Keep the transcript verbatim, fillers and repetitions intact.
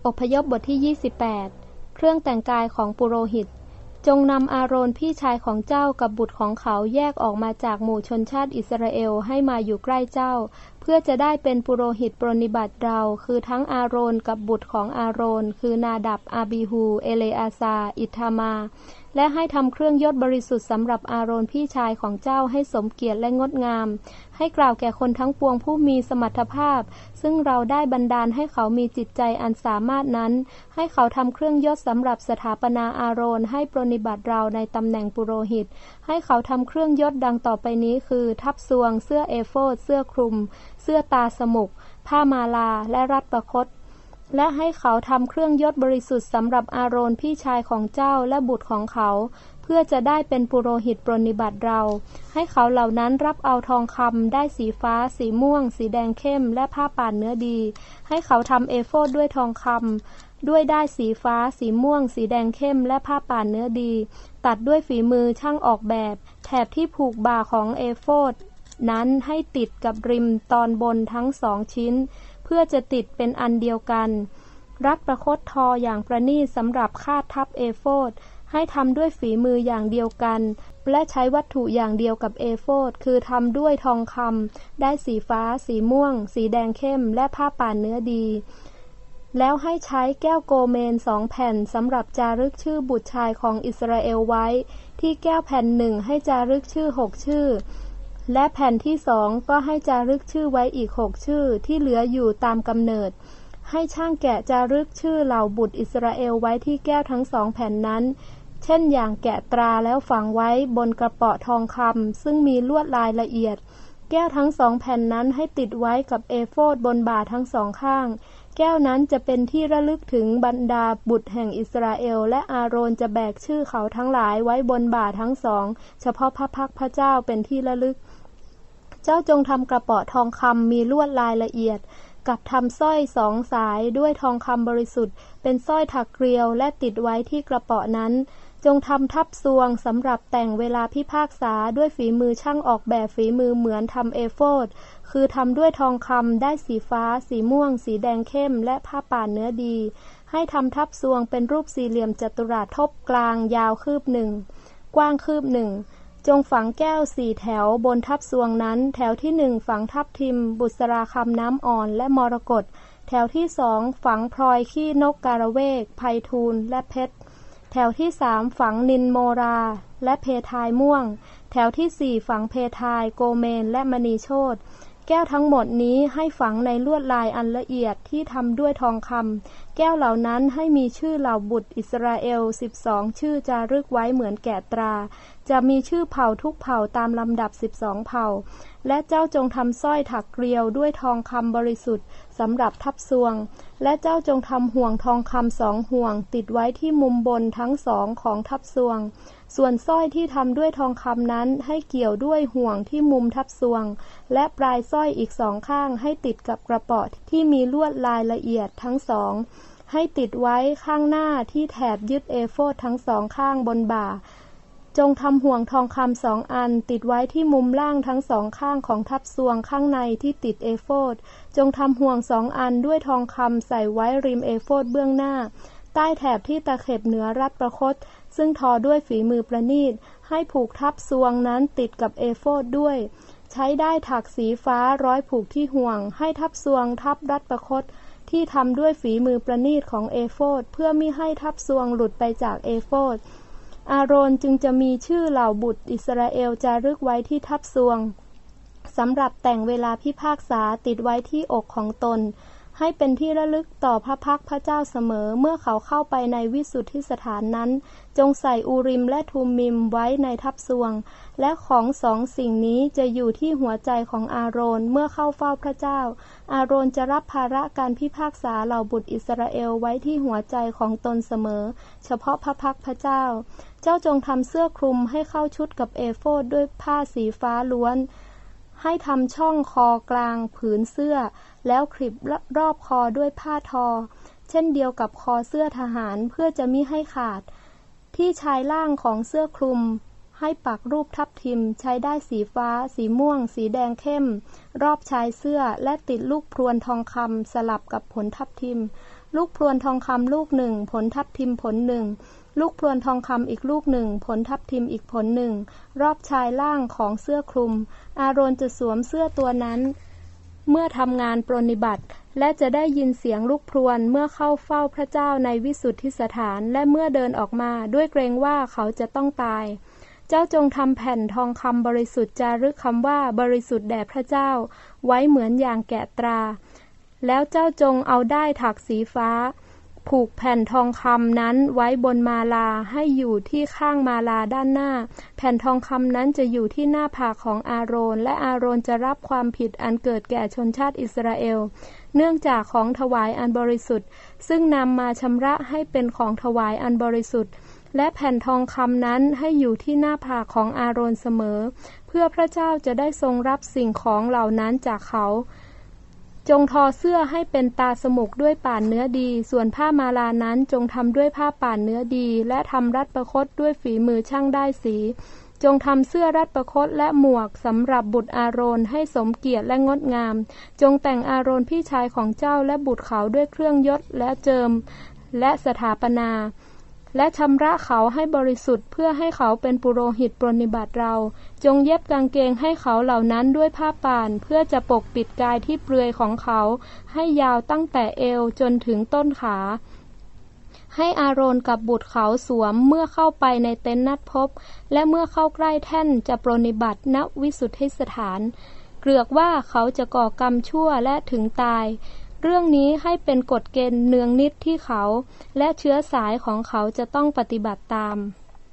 อพยพบทที่ยี่สิบแปดเครื่องแต่งกายของปุโรหิตจงนำอาโรนพี่ชายของเจ้ากับบุตรของเขาแยกออกมาจากหมู่ชนชาติอิสราเอลให้มาอยู่ใกล้เจ้าเพื่อจะได้เป็นปุโรหิตปรนนิบัติเราคือทั้งอาโรนกับบุตรของอาโรนคือนาดับอาบีฮูเอเลอาซาอิทามาและให้ทำเครื่องยศบริสุทธิ์สำหรับอาโรนพี่ชายของเจ้าให้สมเกียรติและงดงามให้กล่าวแก่คนทั้งปวงผู้มีสมรรถภาพซึ่งเราได้บันดาลให้เขามีจิตใจอันสามารถนั้นให้เขาทำเครื่องยศสำหรับสถาปนาอาโรนให้ปรนนิบัติเราในตำแหน่งปุโรหิตให้เขาทำเครื่องยศดังต่อไปนี้คือทับซวงเสื้อเอโฟดเสื้อคลุมเสื้อตาสมุกผ้ามาลาและรัดประคตและให้เขาทำเครื่องยศบริสุทธิ์สำหรับอาโรนพี่ชายของเจ้าและบุตรของเขาเพื่อจะได้เป็นปุโรหิตปรนนิบัติเราให้เขาเหล่านั้นรับเอาทองคำได้สีฟ้าสีม่วงสีแดงเข้มและผ้าป่านเนื้อดีให้เขาทำเอโฟดด้วยทองคำด้วยด้ายสีฟ้าสีม่วงสีแดงเข้มและผ้าป่านเนื้อดีตัดด้วยฝีมือช่างออกแบบแถบที่ผูกบ่าของเอโฟดนั้นให้ติดกับริมตอนบนทั้งสองชิ้นเพื่อจะติดเป็นอันเดียวกันรัดประคตทออย่างประณีตสำหรับคาดทับเอโฟดให้ทำด้วยฝีมืออย่างเดียวกันและใช้วัตถุอย่างเดียวกับเอโฟดคือทำด้วยทองคำได้สีฟ้าสีม่วงสีแดงเข้มและผ้าป่านเนื้อดีแล้วให้ใช้แก้วโกเมนสองแผ่นสำหรับจารึกชื่อบุตรชายของอิสราเอลไว้ที่แก้วแผ่นหนึ่งให้จารึกชื่อหกชื่อและแผ่นที่สองก็ให้จารึกชื่อไว้อีกหกชื่อที่เหลืออยู่ตามกำเนิดให้ช่างแกะจารึกชื่อเหล่าบุตรอิสราเอลไว้ที่แก้วทั้งสองแผ่นนั้นเช่นอย่างแกะตราแล้วฝังไว้บนกระเป๋าทองคำซึ่งมีลวดลายละเอียดแก้วทั้งสองแผ่นนั้นให้ติดไว้กับเอโฟดบนบ่าทั้งสองข้างแก้วนั้นจะเป็นที่ระลึกถึงบรรดาบุตรแห่งอิสราเอลและอาโรนจะแบกชื่อเขาทั้งหลายไว้บนบ่าทั้งสองเฉพาะพระพักพระเจ้าเป็นที่ระลึกเจ้าจงทำกระเป๋าทองคำมีลวดลายละเอียดกับทำสร้อยสองสายด้วยทองคำบริสุทธิ์เป็นสร้อยถักเกลียวและติดไว้ที่กระเป๋านั้นจงทำทับซวงสำหรับแต่งเวลาพิพากษาด้วยฝีมือช่างออกแบบฝีมือเหมือนทำเอโฟดคือทำด้วยทองคำได้สีฟ้าสีม่วงสีแดงเข้มและผ้าป่านเนื้อดีให้ทำทับซวงเป็นรูปสี่เหลี่ยมจัตุรัสทบกลางยาวคืบหนึ่งกว้างคืบหนึ่งจงฝังแก้วสี่แถวบนทับซวงนั้นแถวที่หนึ่งฝังทับทิมบุษราคำน้ำอ่อนและมรกตแถวที่สองฝังพลอยขี้นกกาละเวกไพฑูรย์และเพชรแถวที่สามฝังนินโมราและเพทายม่วงแถวที่สี่ฝังเพทายโกเมนและมณีโชติแก้วทั้งหมดนี้ให้ฝังในลวดลายอันละเอียดที่ทำด้วยทองคำแก้วเหล่านั้นให้มีชื่อเหล่าบุตรอิสราเอลสิบสองชื่อจารึกไว้เหมือนแกะตราจะมีชื่อเผ่าทุกเผ่าตามลำดับสิบสองเผ่าและเจ้าจงทำสร้อยถักเกลียวด้วยทองคำบริสุทธิ์สำหรับทับซวงและเจ้าจงทำห่วงทองคำสองห่วงติดไว้ที่มุมบนทั้งสองของทับซวงส่วนสร้อยที่ทำด้วยทองคำนั้นให้เกี่ยวด้วยห่วงที่มุมทับซวงและปลายสร้อยอีกสองข้างให้ติดกับกระเป๋าที่มีลวดลายละเอียดทั้งสองให้ติดไว้ข้างหน้าที่แถบยึดเอโฟดทั้งสองข้างบนบ่าจงทำห่วงทองคำสองอันติดไว้ที่มุมล่างทั้งสองข้างของทับซวงข้างในที่ติดเอโฟดจงทำห่วงสองอันด้วยทองคำใส่ไว้ริมเอโฟดเบื้องหน้าใต้แถบที่ตะเข็บเหนือรัดประคตซึ่งทอด้วยฝีมือประณีตให้ผูกทับซวงนั้นติดกับเอโฟดด้วยใช้ได้ถักสีฟ้าร้อยผูกที่ห่วงให้ทับซวงทับรัดประคตที่ทำด้วยฝีมือประณีตของเอโฟดเพื่อมิให้ทับซวงหลุดไปจากเอโฟดอาโรนจึงจะมีชื่อเหล่าบุตรอิสราเอลจารึกไว้ที่ทับซวงสำหรับแต่งเวลาพิพากษาติดไว้ที่อกของตนให้เป็นที่ระลึกต่อพระพักพระเจ้าเสมอเมื่อเขาเข้าไปในวิสุทธิสถานนั้นจงใส่อูริมและทูมิมไว้ในทับซวงและของสองสิ่งนี้จะอยู่ที่หัวใจของอาโรนเมื่อเข้าเฝ้าพระเจ้าอาโรนจะรับภาระการพิพากษาเหล่าบุตรอิสราเอลไว้ที่หัวใจของตนเสมอเฉพาะพระพักพระเจ้าเจ้าจงทำเสื้อคลุมให้เข้าชุดกับเอโฟดด้วยผ้าสีฟ้าล้วนให้ทำช่องคอกลางผืนเสื้อแล้วคลิปรอบคอด้วยผ้าทอเช่นเดียวกับคอเสื้อทหารเพื่อจะมิให้ขาดที่ชายล่างของเสื้อคลุมให้ปักรูปทับทิมใช้ได้สีฟ้าสีม่วงสีแดงเข้มรอบชายเสื้อและติดลูกพรวนทองคำสลับกับผลทับทิมลูกพลวนทองคำลูกหนึ่งผลทับทิมผลหนึ่งลูกพลวนทองคำอีกลูกหนึ่งผลทับทิมอีกผลหนึ่งรอบชายล่างของเสื้อคลุมอาโรนจะสวมเสื้อตัวนั้นเมื่อทำงานปรนนิบัติและจะได้ยินเสียงลูกพลวนเมื่อเข้าเฝ้าพระเจ้าในวิสุทธิสถานและเมื่อเดินออกมาด้วยเกรงว่าเขาจะต้องตายเจ้าจงทำแผ่นทองคำบริสุทธิ์จารึกคำว่าบริสุทธิ์แด่พระเจ้าไว้เหมือนอย่างแกะตราแล้วเจ้าจงเอาด้ายถักสีฟ้าผูกแผ่นทองคำนั้นไว้บนมาลาให้อยู่ที่ข้างมาลาด้านหน้าแผ่นทองคำนั้นจะอยู่ที่หน้าผากของอาโรนและอาโรนจะรับความผิดอันเกิดแก่ชนชาติอิสราเอลเนื่องจากของถวายอันบริสุทธิ์ซึ่งนำมาชำระให้เป็นของถวายอันบริสุทธิ์และแผ่นทองคำนั้นให้อยู่ที่หน้าผากของอาโรนเสมอเพื่อพระเจ้าจะได้ทรงรับสิ่งของเหล่านั้นจากเขาจงทอเสื้อให้เป็นตาสมุกด้วยป่านเนื้อดีส่วนผ้ามาลานั้นจงทำด้วยผ้าป่านเนื้อดีและทำรัดประคตด้วยฝีมือช่างได้สีจงทำเสื้อรัดประคตและหมวกสำหรับบุตรอาโรนให้สมเกียรติและงดงามจงแต่งอาโรนพี่ชายของเจ้าและบุตรเขาด้วยเครื่องยศและเจิมและสถาปนาและชำระเขาให้บริสุทธิ์เพื่อให้เขาเป็นปุโรหิตปรนนิบัติเราจงเย็บกางเกงให้เขาเหล่านั้นด้วยผ้าป่านเพื่อจะปกปิดกายที่เปลือยของเขาให้ยาวตั้งแต่เอวจนถึงต้นขาให้อาโรนกับบุตรเขาสวมเมื่อเข้าไปในเต็นท์นัดพบและเมื่อเข้าใกล้แท่นจะปรนนิบัติณวิสุทธิสถานเกลือกว่าเขาจะก่อกรรมชั่วและถึงตายเรื่องนี้ให้เป็นกฎเกณฑ์เนืองนิดที่เขาและเชื้อสายของเขาจะต้องปฏิบัติตาม